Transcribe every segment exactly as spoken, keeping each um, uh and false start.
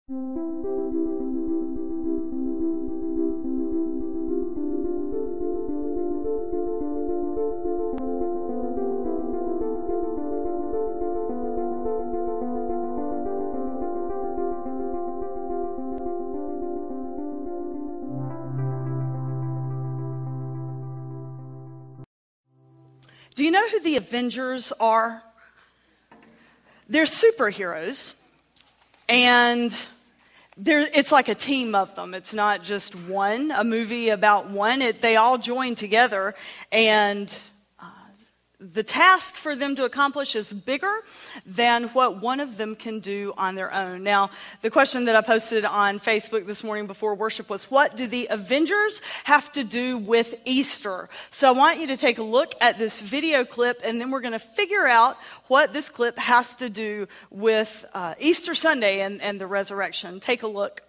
Do you know who the Avengers are? They're superheroes, and they're, it's like a team of them. It's not just one, a movie about one. It, they all join together, and uh, the task for them to accomplish is bigger than what one of them can do on their own. Now, the question that I posted on Facebook this morning before worship was, what do the Avengers have to do with Easter? So I want you to take a look at this video clip, and then we're going to figure out what this clip has to do with uh, Easter Sunday and, and the resurrection. Take a look.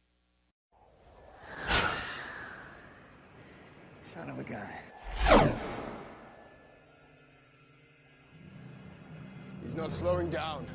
Son of a gun. He's not slowing down.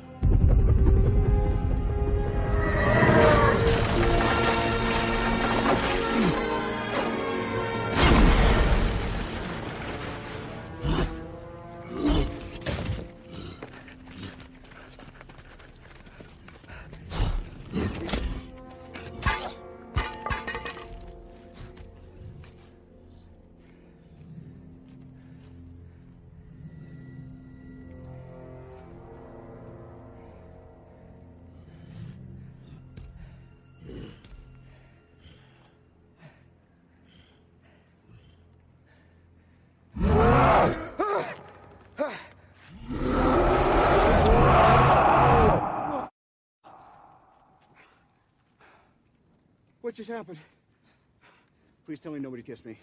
What just happened? Please tell me nobody kissed me.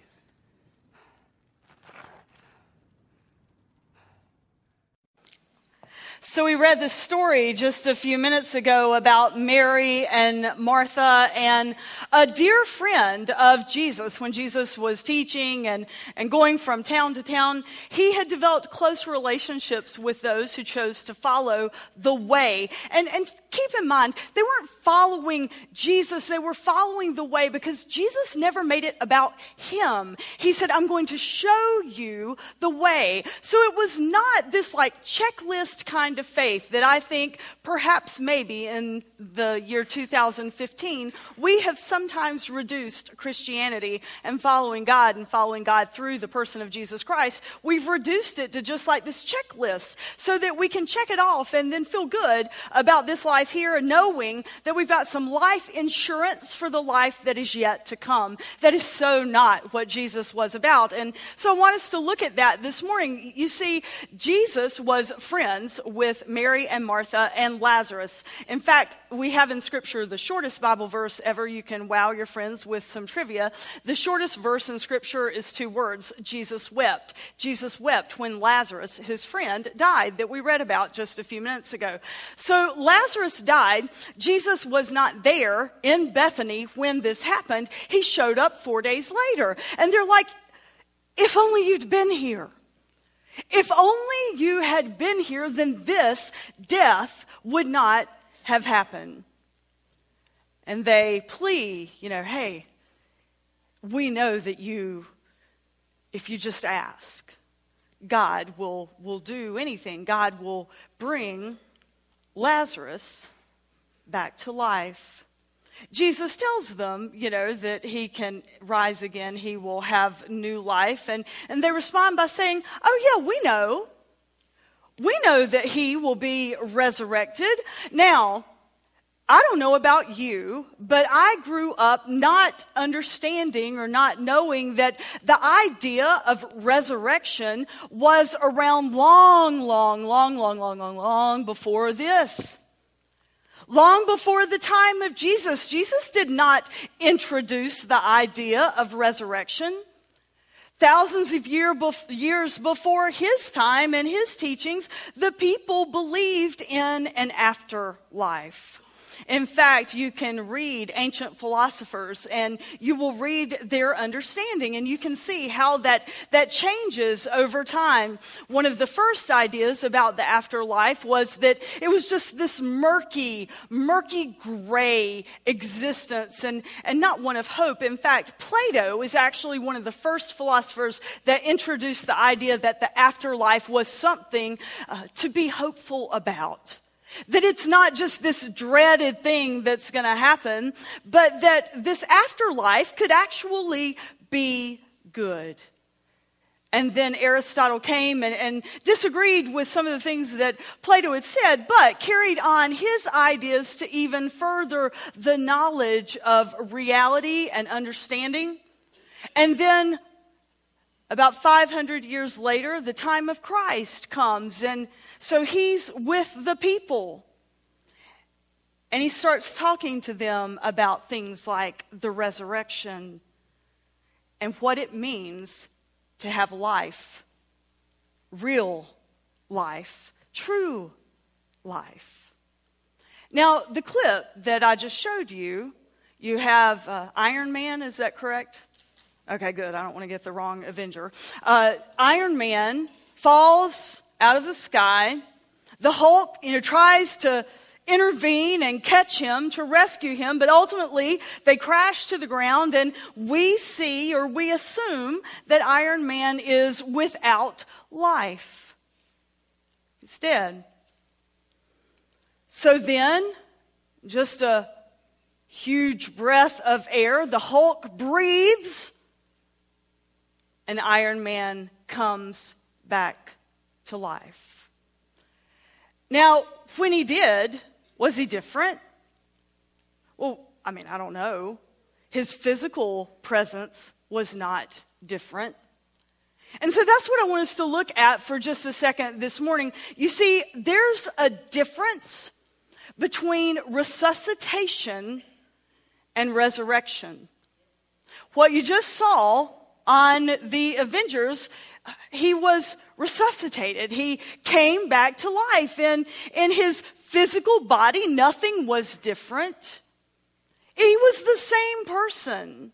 So we read this story just a few minutes ago about Mary and Martha and a dear friend of Jesus. When Jesus was teaching and, and going from town to town, he had developed close relationships with those who chose to follow the way. And, and keep in mind, they weren't following Jesus, they were following the way because Jesus never made it about him. He said, I'm going to show you the way. So it was not this like checklist kind of faith that I think perhaps maybe in the year two thousand fifteen, we have sometimes reduced Christianity and following God and following God through the person of Jesus Christ. We've reduced it to just like this checklist so that we can check it off and then feel good about this life here, knowing that we've got some life insurance for the life that is yet to come. That is so not what Jesus was about. And so I want us to look at that this morning. You see, Jesus was friends with Mary and Martha and Lazarus. In fact, we have in Scripture the shortest Bible verse ever. You can wow your friends with some trivia. The shortest verse in Scripture is two words, Jesus wept. Jesus wept when Lazarus, his friend, died, that we read about just a few minutes ago. So Lazarus died. Jesus was not there in Bethany when this happened. He showed up four days later. And they're like, if only you'd been here. If only you had been here, then this death would not have happened. And they plea, you know, hey, we know that you, if you just ask, God will, will do anything. God will bring Lazarus back to life. Jesus tells them, you know, that he can rise again, he will have new life. And, and they respond by saying, oh yeah, we know. We know that he will be resurrected. Now, I don't know about you, but I grew up not understanding or not knowing that the idea of resurrection was around long, long, long, long, long, long, long before this. Long before the time of Jesus. Jesus did not introduce the idea of resurrection. Thousands of year bef- years before his time and his teachings, the people believed in an afterlife. In fact, you can read ancient philosophers and you will read their understanding, and you can see how that, that changes over time. One of the first ideas about the afterlife was that it was just this murky, murky gray existence and, and not one of hope. In fact, Plato is actually one of the first philosophers that introduced the idea that the afterlife was something uh, to be hopeful about. That it's not just this dreaded thing that's going to happen, but that this afterlife could actually be good. And then Aristotle came and, and disagreed with some of the things that Plato had said, but carried on his ideas to even further the knowledge of reality and understanding. And then about five hundred years later, the time of Christ comes, and so he's with the people. And he starts talking to them about things like the resurrection and what it means to have life, real life, true life. Now, the clip that I just showed you, you have uh, Iron Man, is that correct? Okay, good. I don't want to get the wrong Avenger. Uh, Iron Man falls out of the sky. The Hulk, you know, tries to intervene and catch him, to rescue him, but ultimately they crash to the ground, and we see, or we assume, that Iron Man is without life. He's dead. So then, just a huge breath of air, the Hulk breathes, and Iron Man comes back to life. Now, when he did, was he different? Well, I mean, I don't know. His physical presence was not different. And so that's what I want us to look at for just a second this morning. You see, there's a difference between resuscitation and resurrection. What you just saw on the Avengers, he was resuscitated. He came back to life. And in his physical body, nothing was different. He was the same person.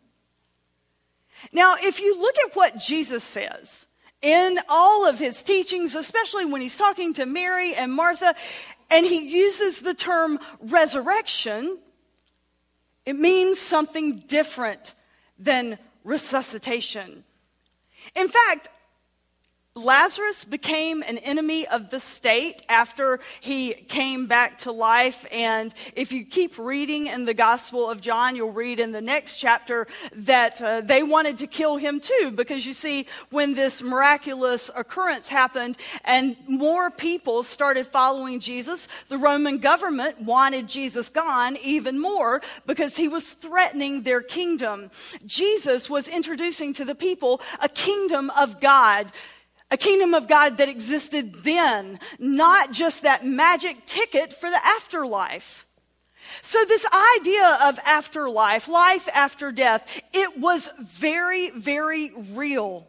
Now, if you look at what Jesus says in all of his teachings, especially when he's talking to Mary and Martha, and he uses the term resurrection, it means something different than resuscitation. In fact, Lazarus became an enemy of the state after he came back to life. And if you keep reading in the Gospel of John, you'll read in the next chapter that uh, they wanted to kill him too. Because you see, when this miraculous occurrence happened and more people started following Jesus, the Roman government wanted Jesus gone even more because he was threatening their kingdom. Jesus was introducing to the people a kingdom of God. A kingdom of God that existed then, not just that magic ticket for the afterlife. So this idea of afterlife, life after death, it was very, very real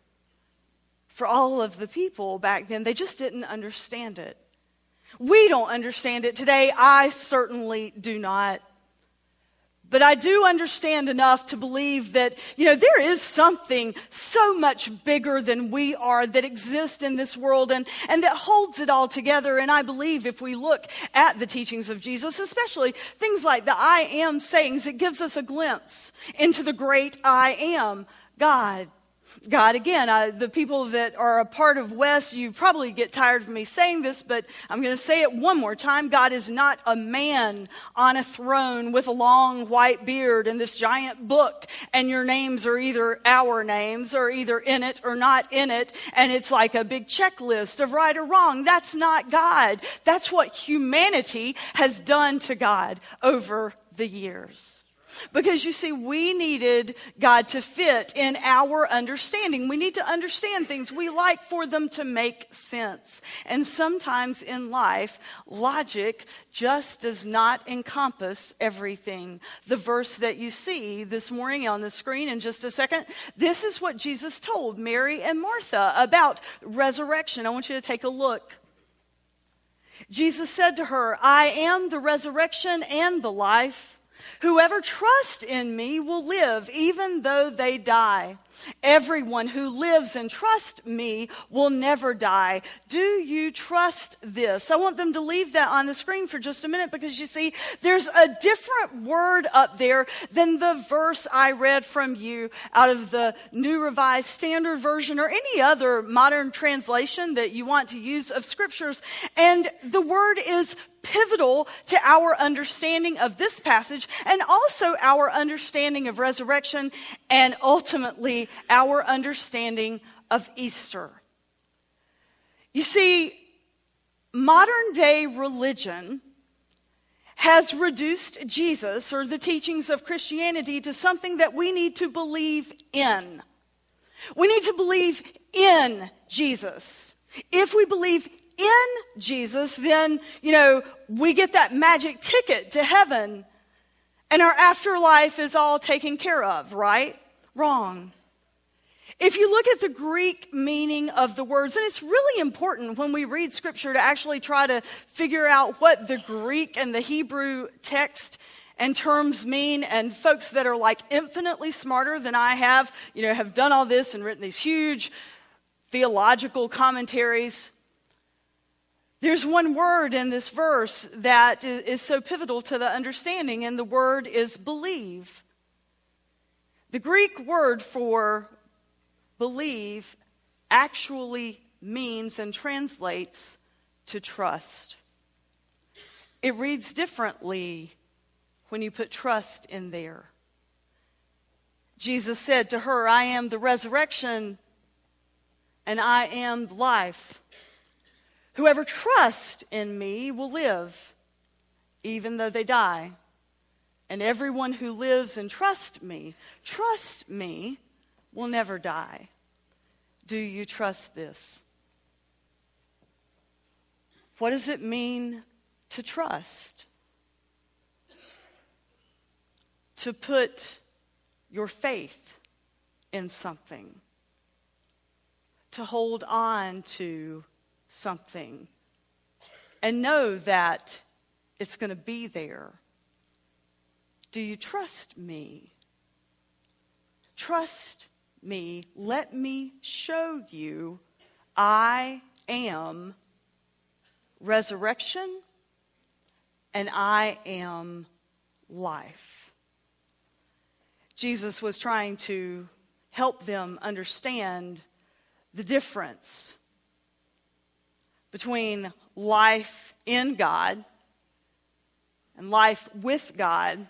for all of the people back then. They just didn't understand it. We don't understand it today. I certainly do not. But I do understand enough to believe that, you know, there is something so much bigger than we are that exists in this world and, and that holds it all together. And I believe if we look at the teachings of Jesus, especially things like the I am sayings, it gives us a glimpse into the great I am, God. God, again, I, the people that are a part of West, you probably get tired of me saying this, but I'm going to say it one more time. God is not a man on a throne with a long white beard and this giant book, and your names are either our names or either in it or not in it, and it's like a big checklist of right or wrong. That's not God. That's what humanity has done to God over the years. Because you see, we needed God to fit in our understanding. We need to understand things. We like for them to make sense. And sometimes in life, logic just does not encompass everything. The verse that you see this morning on the screen in just a second, this is what Jesus told Mary and Martha about resurrection. I want you to take a look. Jesus said to her, I am the resurrection and the life. Whoever trusts in me will live even though they die. Everyone who lives and trusts me will never die. Do you trust this? I want them to leave that on the screen for just a minute, because you see, there's a different word up there than the verse I read from you out of the New Revised Standard Version or any other modern translation that you want to use of scriptures. And the word is pivotal to our understanding of this passage, and also our understanding of resurrection, and ultimately our understanding of Easter. You see, modern day religion has reduced Jesus, or the teachings of Christianity, to something that we need to believe in. We need to believe in Jesus. If we believe in Jesus, then, you know, we get that magic ticket to heaven and our afterlife is all taken care of, right? Wrong. If you look at the Greek meaning of the words, and it's really important when we read scripture to actually try to figure out what the Greek and the Hebrew text and terms mean, and folks that are like infinitely smarter than I have, you know, have done all this and written these huge theological commentaries. There's one word in this verse that is so pivotal to the understanding, and the word is believe. The Greek word for believe actually means and translates to trust. It reads differently when you put trust in there. Jesus said to her, I am the resurrection and I am the life. Whoever trusts in me will live, even though they die. And everyone who lives and trusts me, trust me, will never die. Do you trust this? What does it mean to trust? To put your faith in something. To hold on to something and know that it's going to be there. Do you trust me? Trust me. Let me show you I am resurrection and I am life. Jesus was trying to help them understand the difference between life in God and life with God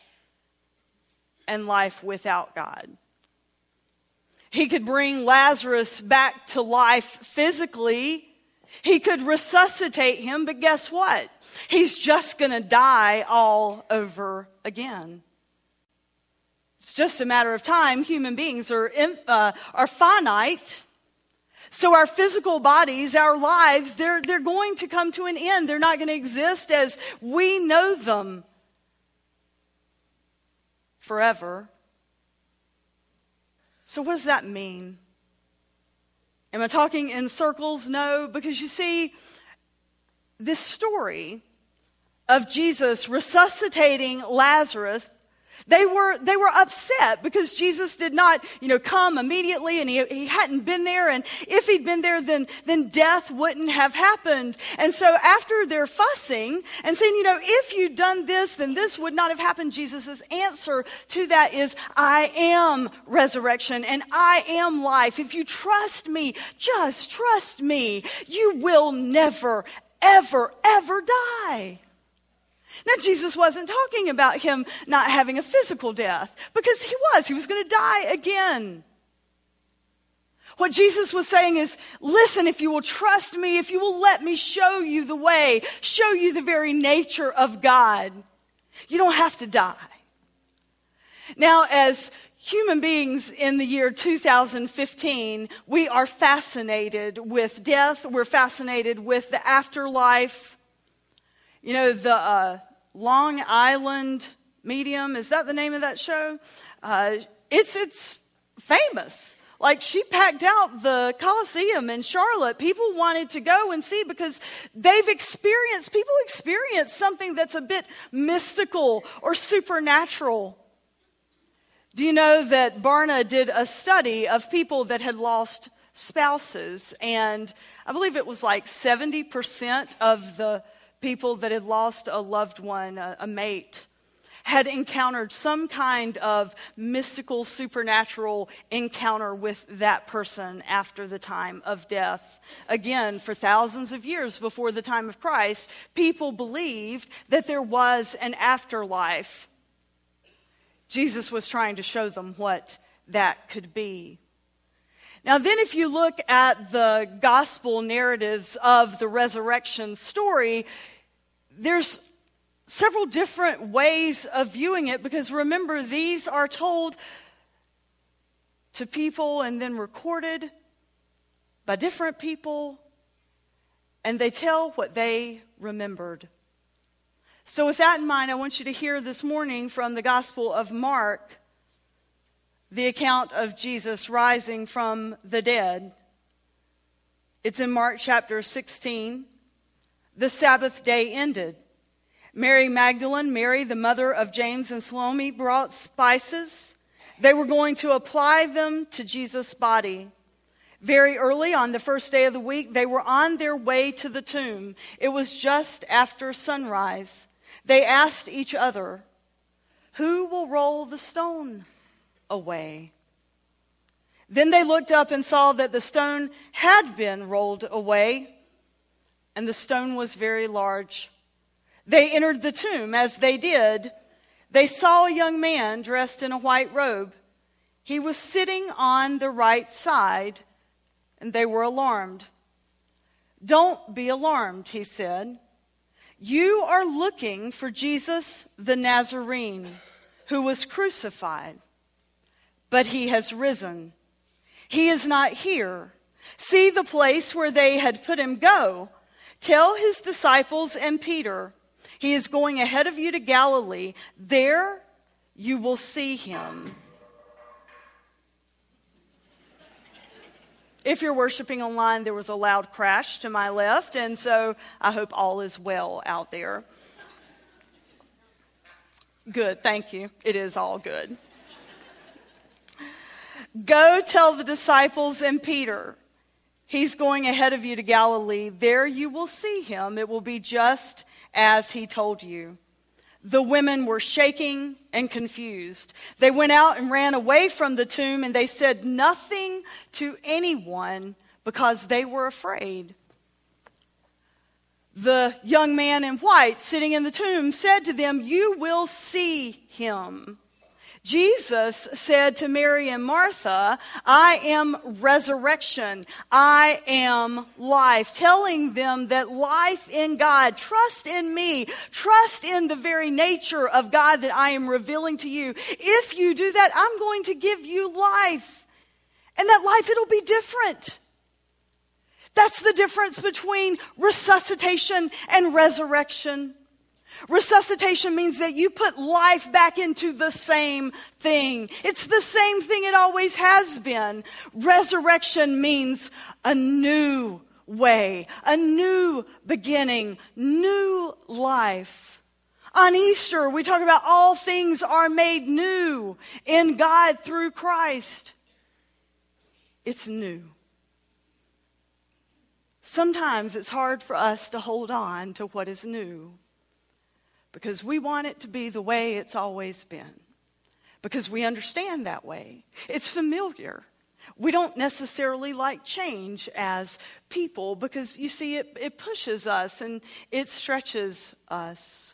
and life without God. He could bring Lazarus back to life physically. He could resuscitate him, but guess what? He's just going to die all over again. It's just a matter of time. Human beings are, uh, are finite. So our physical bodies, our lives, they're, they're going to come to an end. They're not going to exist as we know them forever. So what does that mean? Am I talking in circles? No, because you see, this story of Jesus resuscitating Lazarus, They were they were upset because Jesus did not, you know, come immediately, and he, he hadn't been there. And if he'd been there, then, then death wouldn't have happened. And so after they're fussing and saying, you know, if you'd done this, then this would not have happened, Jesus' answer to that is, I am resurrection and I am life. If you trust me, just trust me, you will never, ever, ever die. Now, Jesus wasn't talking about him not having a physical death, because he was. He was going to die again. What Jesus was saying is, listen, if you will trust me, if you will let me show you the way, show you the very nature of God, you don't have to die. Now, as human beings in the year two thousand fifteen, we are fascinated with death. We're fascinated with the afterlife. You know, the uh, Long Island Medium, is that the name of that show? Uh, it's it's famous. Like, she packed out the Coliseum in Charlotte. People wanted to go and see because they've experienced, people experience something that's a bit mystical or supernatural. Do you know that Barna did a study of people that had lost spouses? And I believe it was like seventy percent of the people that had lost a loved one, a, a mate, had encountered some kind of mystical, supernatural encounter with that person after the time of death. Again, for thousands of years before the time of Christ, people believed that there was an afterlife. Jesus was trying to show them what that could be. Now then, if you look at the gospel narratives of the resurrection story, there's several different ways of viewing it, because remember, these are told to people and then recorded by different people, and they tell what they remembered. So with that in mind, I want you to hear this morning from the Gospel of Mark, the account of Jesus rising from the dead. It's in Mark chapter sixteen. The Sabbath day ended. Mary Magdalene, Mary, the mother of James and Salome, brought spices. They were going to apply them to Jesus' body. Very early on the first day of the week, they were on their way to the tomb. It was just after sunrise. They asked each other, "Who will roll the stone away?" Then they looked up and saw that the stone had been rolled away, and the stone was very large. They entered the tomb. As they did, they saw a young man dressed in a white robe. He was sitting on the right side, and they were alarmed. "Don't be alarmed," he said. "You are looking for Jesus the Nazarene, who was crucified. But he has risen. He is not here. See the place where they had put him. Go. Tell his disciples and Peter, he is going ahead of you to Galilee. There you will see him." If you're worshiping online, there was a loud crash to my left, and so I hope all is well out there. Good, thank you. It is all good. "Go tell the disciples and Peter, he's going ahead of you to Galilee. There you will see him. It will be just as he told you." The women were shaking and confused. They went out and ran away from the tomb, and they said nothing to anyone because they were afraid. The young man in white sitting in the tomb said to them, "You will see him." Jesus said to Mary and Martha, "I am resurrection. I am life," telling them that life in God, trust in me, trust in the very nature of God that I am revealing to you. If you do that, I'm going to give you life. And that life, it'll be different. That's the difference between resuscitation and resurrection. Resuscitation means that you put life back into the same thing. It's the same thing it always has been. Resurrection means a new way, a new beginning, new life. On Easter, we talk about all things are made new in God through Christ. It's new. Sometimes it's hard for us to hold on to what is new, because we want it to be the way it's always been. Because we understand that way. It's familiar. We don't necessarily like change as people, because you see, it, it pushes us and it stretches us.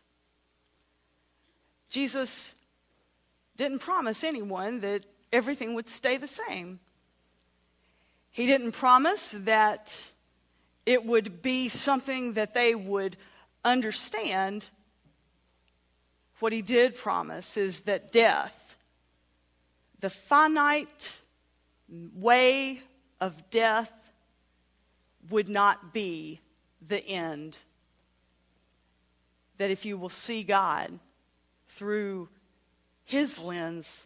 Jesus didn't promise anyone that everything would stay the same. He didn't promise that it would be something that they would understand. What he did promise is that death, the finite way of death, would not be the end. That if you will see God through his lens,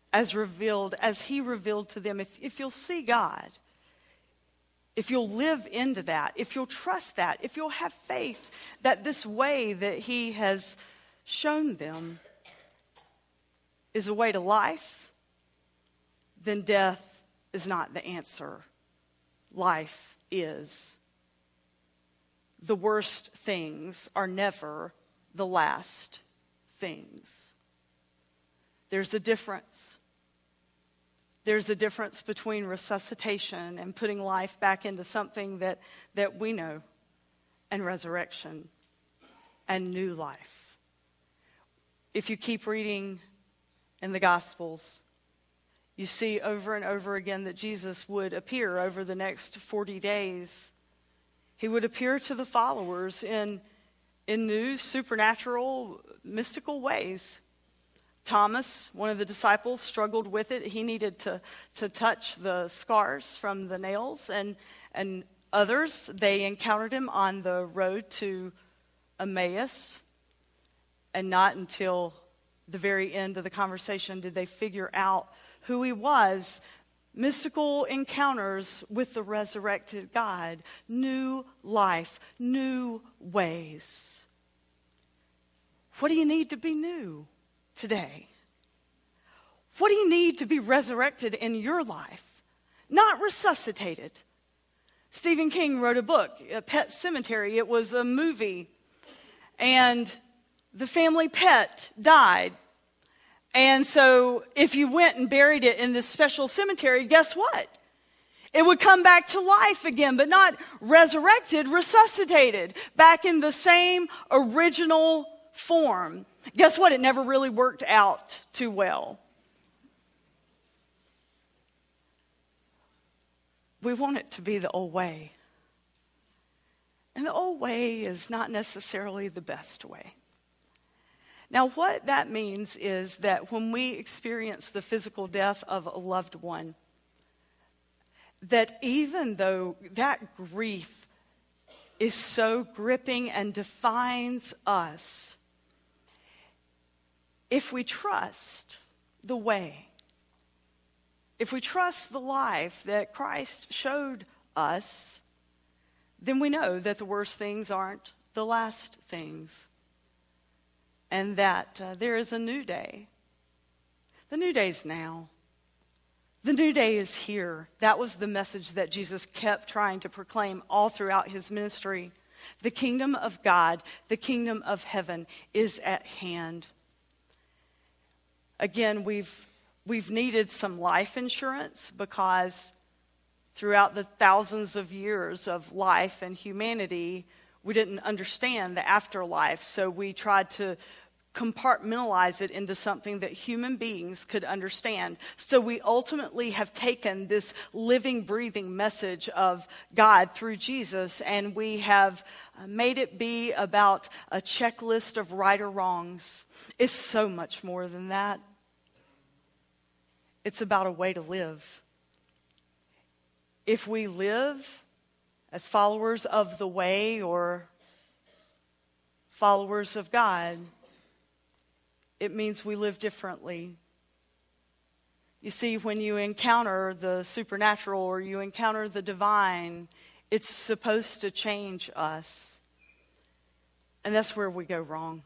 as revealed, as he revealed to them. If, if you'll see God, if you'll live into that, if you'll trust that, if you'll have faith that this way that he has shown them is a way to life, then death is not the answer. Life is. The worst things are never the last things. There's a difference. There's a difference between resuscitation and putting life back into something that, that we know, and resurrection and new life. If you keep reading in the Gospels, you see over and over again that Jesus would appear over the next forty days. He would appear to the followers in, in new, supernatural, mystical ways. Thomas, one of the disciples, struggled with it. He needed to, to touch the scars from the nails. And, and others, they encountered him on the road to Emmaus. And not until the very end of the conversation did they figure out who he was. Mystical encounters with the resurrected God. New life, new ways. What do you need to be new today? What do you need to be resurrected in your life? Not resuscitated. Stephen King wrote a book, Pet Sematary. It was a movie. And the family pet died. And so if you went and buried it in this special cemetery, guess what? It would come back to life again, but not resurrected, resuscitated, back in the same original form. Guess what? It never really worked out too well. We want it to be the old way. And the old way is not necessarily the best way. Now, what that means is that when we experience the physical death of a loved one, that even though that grief is so gripping and defines us, if we trust the way, if we trust the life that Christ showed us, then we know that the worst things aren't the last things. And that uh, there is a new day. The new day is now. The new day is here. That was the message that Jesus kept trying to proclaim all throughout his ministry. The kingdom of God, the kingdom of heaven is at hand. Again, we've we've needed some life insurance because throughout the thousands of years of life and humanity, we didn't understand the afterlife, so we tried to compartmentalize it into something that human beings could understand. So we ultimately have taken this living, breathing message of God through Jesus, and we have made it be about a checklist of right or wrongs. It's so much more than that. It's about a way to live. If we live as followers of the way or followers of God, it means we live differently. You see, when you encounter the supernatural or you encounter the divine, it's supposed to change us. And that's where we go wrong.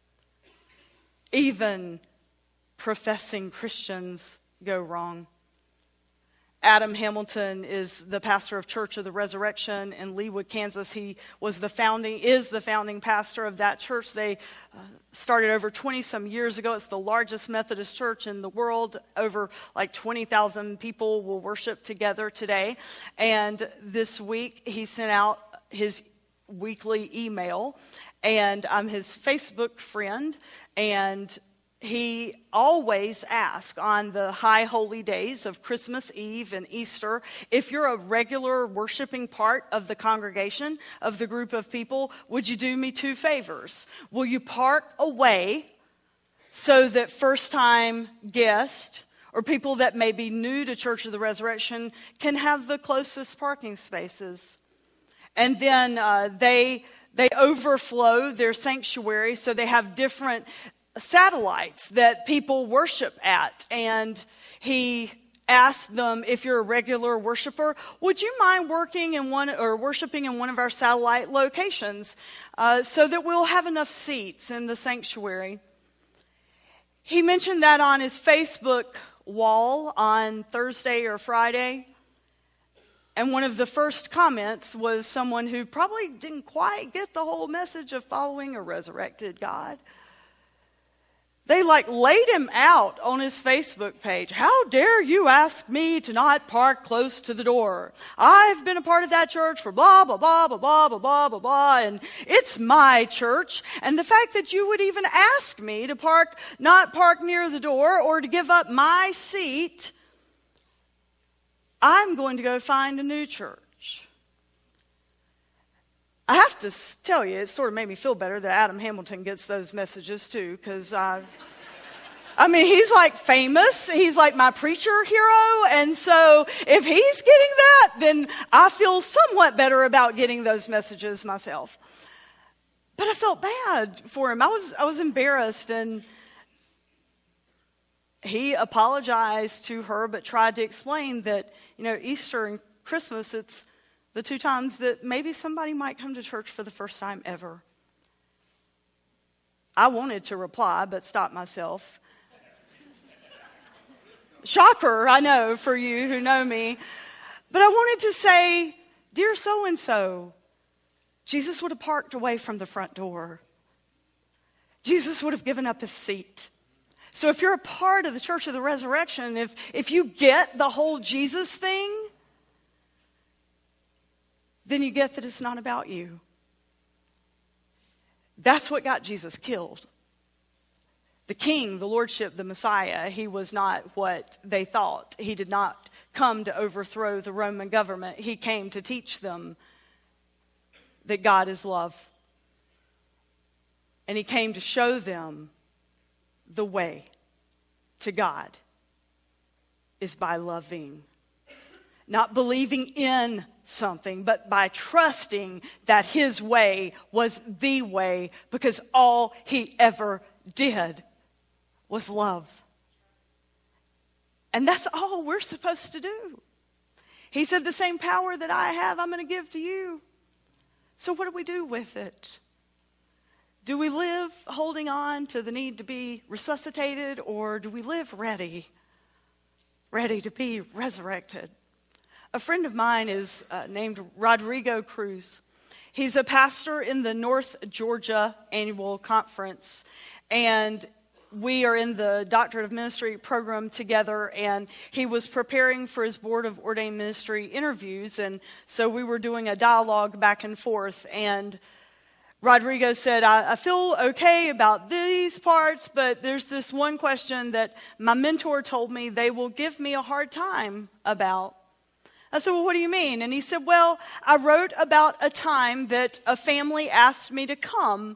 Even professing Christians go wrong. Adam Hamilton is the pastor of Church of the Resurrection in Leawood, Kansas. He was the founding, is the founding pastor of that church. They uh, started over twenty some years ago. It's the largest Methodist church in the world. Over like twenty thousand people will worship together today. And this week he sent out his weekly email, and I'm his Facebook friend, and he always asks on the high holy days of Christmas Eve and Easter, if you're a regular worshiping part of the congregation, of the group of people, would you do me two favors? Will you park away so that first-time guests or people that may be new to Church of the Resurrection can have the closest parking spaces? And then uh, they they overflow their sanctuary, so they have different satellites that people worship at. And he asked them, if you're a regular worshiper, would you mind working in one or worshiping in one of our satellite locations uh, so that we'll have enough seats in the sanctuary? He mentioned that on his Facebook wall on Thursday or Friday. And one of the first comments was someone who probably didn't quite get the whole message of following a resurrected God. They like laid him out on his Facebook page. How dare you ask me to not park close to the door? I've been a part of that church for blah, blah, blah, blah, blah, blah, blah, blah, blah, and it's my church. And the fact that you would even ask me to park, not park near the door or to give up my seat, I'm going to go find a new church. I have to tell you, it sort of made me feel better that Adam Hamilton gets those messages too, because I, I mean, he's like famous. He's like my preacher hero. And so if he's getting that, then I feel somewhat better about getting those messages myself. But I felt bad for him. I was, I was embarrassed, and he apologized to her, but tried to explain that, you know, Easter and Christmas, it's the two times that maybe somebody might come to church for the first time ever. I wanted to reply, but stopped myself. Shocker, I know, for you who know me. But I wanted to say, dear so-and-so, Jesus would have parked away from the front door. Jesus would have given up his seat. So if you're a part of the Church of the Resurrection, if, if you get the whole Jesus thing, then you get that it's not about you. That's what got Jesus killed. The king, the lordship, the Messiah, he was not what they thought. He did not come to overthrow the Roman government. He came to teach them that God is love. And he came to show them the way to God is by loving. Not believing in something, but by trusting that his way was the way, because all he ever did was love. And that's all we're supposed to do. He said, the same power that I have, I'm going to give to you. So what do we do with it? Do we live holding on to the need to be resuscitated, or do we live ready, ready to be resurrected? A friend of mine is uh, named Rodrigo Cruz. He's a pastor in the North Georgia Annual Conference, and we are in the Doctorate of Ministry program together, and he was preparing for his Board of Ordained Ministry interviews, and so we were doing a dialogue back and forth, and Rodrigo said, I, I feel okay about these parts, but there's this one question that my mentor told me they will give me a hard time about. I said, well, what do you mean? And he said, well, I wrote about a time that a family asked me to come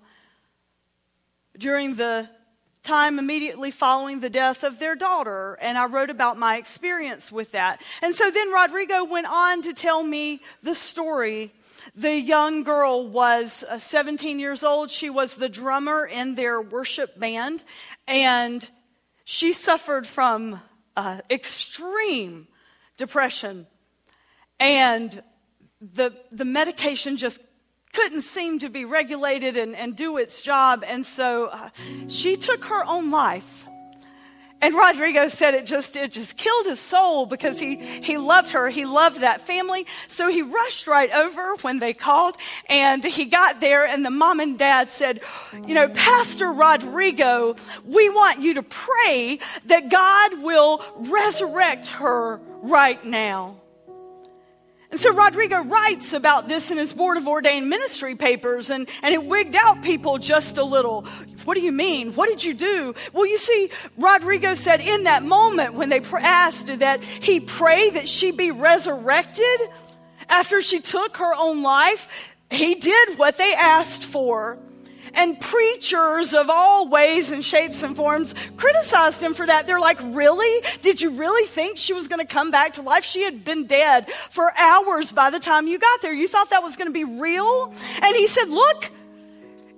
during the time immediately following the death of their daughter, and I wrote about my experience with that. And so then Rodrigo went on to tell me the story. The young girl was uh, seventeen years old. She was the drummer in their worship band, and she suffered from uh, extreme depression. And the the medication just couldn't seem to be regulated and, and do its job. And so uh, she took her own life. And Rodrigo said it just it just killed his soul, because he, he loved her. He loved that family. So he rushed right over when they called, and he got there, and the mom and dad said, you know, Pastor Rodrigo, we want you to pray that God will resurrect her right now. And so Rodrigo writes about this in his Board of Ordained Ministry papers, and, and it wigged out people just a little. What do you mean? What did you do? Well, you see, Rodrigo said in that moment when they asked that he pray that she be resurrected after she took her own life, he did what they asked for. And preachers of all ways and shapes and forms criticized him for that. They're like, really? Did you really think she was going to come back to life? She had been dead for hours by the time you got there. You thought that was going to be real? And he said, look,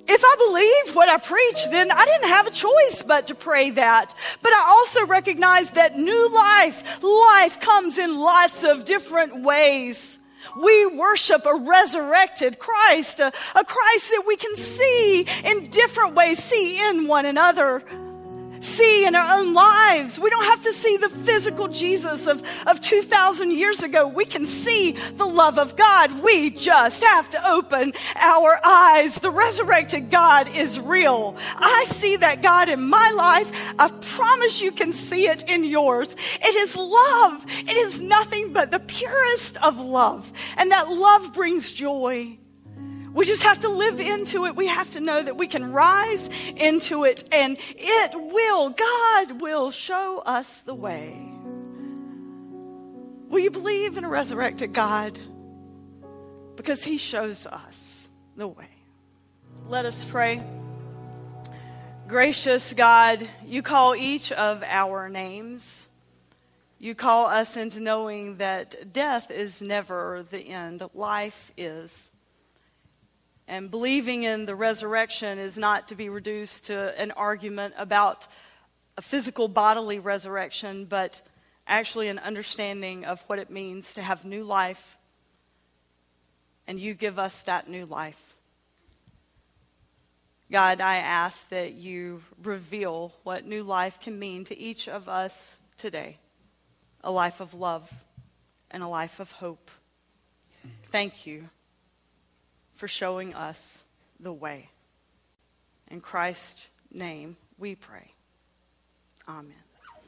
if I believe what I preach, then I didn't have a choice but to pray that. But I also recognize that new life, life comes in lots of different ways. We worship a resurrected Christ, a, a Christ that we can see in different ways, see in one another, see in our own lives. We don't have to see the physical Jesus of, of two thousand years ago. We can see the love of God. We just have to open our eyes. The resurrected God is real. I see that God in my life. I promise you can see it in yours. It is love. It is nothing but the purest of love. And that love brings joy. We just have to live into it. We have to know that we can rise into it, and it will, God will show us the way. Will you believe in a resurrected God? Because he shows us the way. Let us pray. Gracious God, you call each of our names. You call us into knowing that death is never the end. Life is. And believing in the resurrection is not to be reduced to an argument about a physical bodily resurrection, but actually an understanding of what it means to have new life. And you give us that new life. God, I ask that you reveal what new life can mean to each of us today. A life of love and a life of hope. Thank you for showing us the way. In Christ's name we pray. Amen.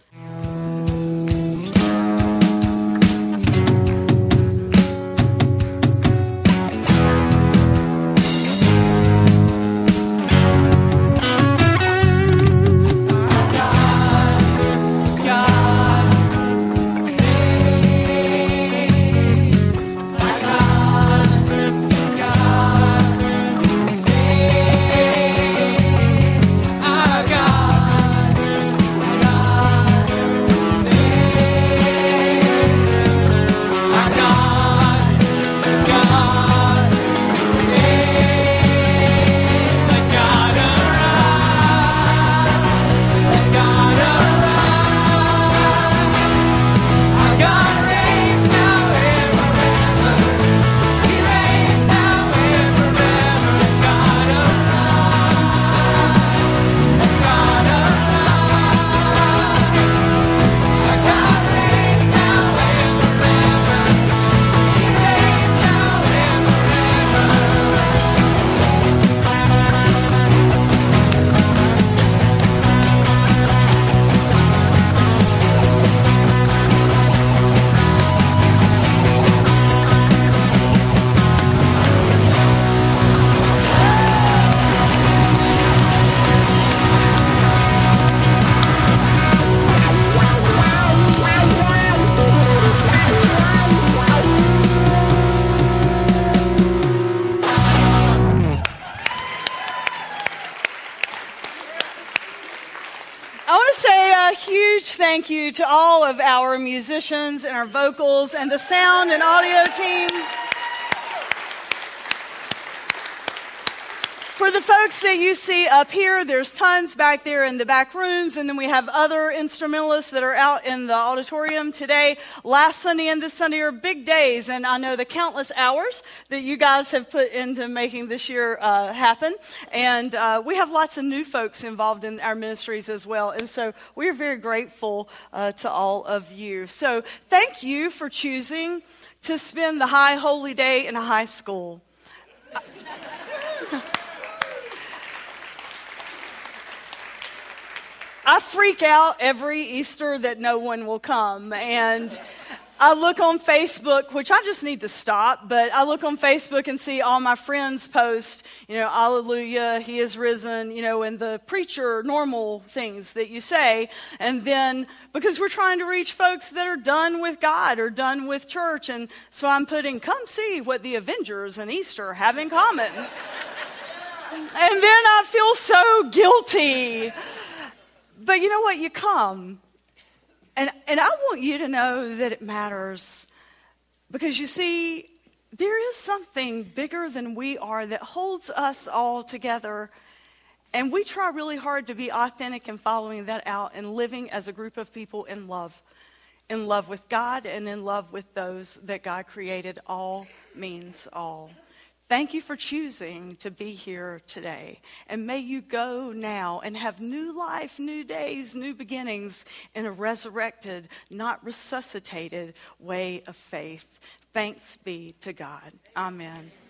Thank you to all of our musicians and our vocals and the sound and audio team. For the folks that you see up here, there's tons back there in the back rooms, and then we have other instrumentalists that are out in the auditorium today. Last Sunday and this Sunday are big days, and I know the countless hours that you guys have put into making this year uh, happen. And uh, we have lots of new folks involved in our ministries as well, and so we are very grateful uh, to all of you. So thank you for choosing to spend the high holy day in a high school. I freak out every Easter that no one will come, and I look on Facebook, which I just need to stop, but I look on Facebook and see all my friends post, you know, hallelujah, he is risen, you know, and the preacher normal things that you say, and then because we're trying to reach folks that are done with God or done with church, and so I'm putting, come see what the Avengers and Easter have in common. And then I feel so guilty. But you know what? You come. And, and I want you to know that it matters. Because you see, there is something bigger than we are that holds us all together. And we try really hard to be authentic in following that out and living as a group of people in love. In love with God and in love with those that God created. All means all. Thank you for choosing to be here today. And may you go now and have new life, new days, new beginnings in a resurrected, not resuscitated way of faith. Thanks be to God. Amen.